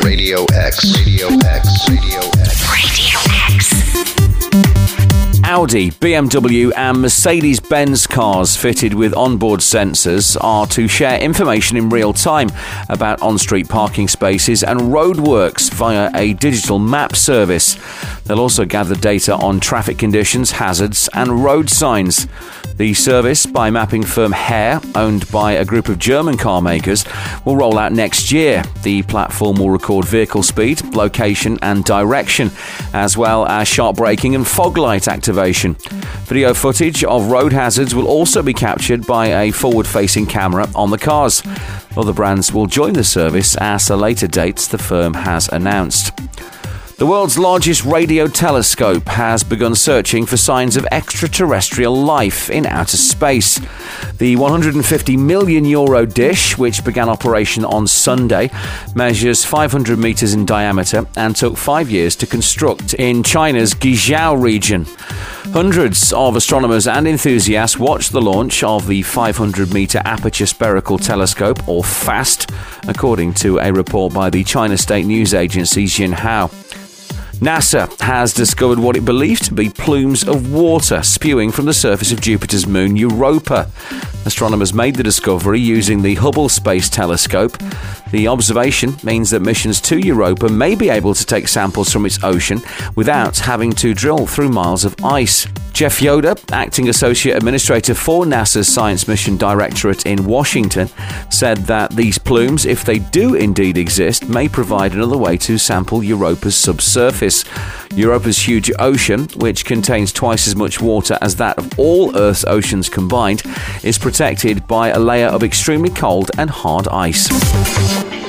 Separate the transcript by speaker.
Speaker 1: Radio X. Radio X. Radio X.
Speaker 2: Radio X.
Speaker 3: Audi, BMW and Mercedes-Benz cars fitted with onboard sensors are to share information in real time about on-street parking spaces and roadworks via a digital map service. They'll also gather data on traffic conditions, hazards and road signs. The service by mapping firm Hare, owned by a group of German car makers, will roll out next year. The platform will record vehicle speed, location and direction, as well as sharp braking and fog light activation. Video footage of road hazards will also be captured by a forward-facing camera on the cars. Other brands will join the service at a later date, the firm has announced. The world's largest radio telescope has begun searching for signs of extraterrestrial life in outer space. The €150 million dish, which began operation on Sunday, measures 500 metres in diameter and took 5 years to construct in China's Guizhou region. Hundreds of astronomers and enthusiasts watched the launch of the 500-metre aperture spherical telescope, or FAST, according to a report by the China state news agency Xinhua. NASA has discovered what it believes to be plumes of water spewing from the surface of Jupiter's moon Europa. Astronomers made the discovery using the Hubble Space Telescope. The observation means that missions to Europa may be able to take samples from its ocean without having to drill through miles of ice. Jeff Yoder, Acting Associate Administrator for NASA's Science Mission Directorate in Washington, said that these plumes, if they do indeed exist, may provide another way to sample Europa's subsurface. Europa's huge ocean, which contains twice as much water as that of all Earth's oceans combined, is protected by a layer of extremely cold and hard ice.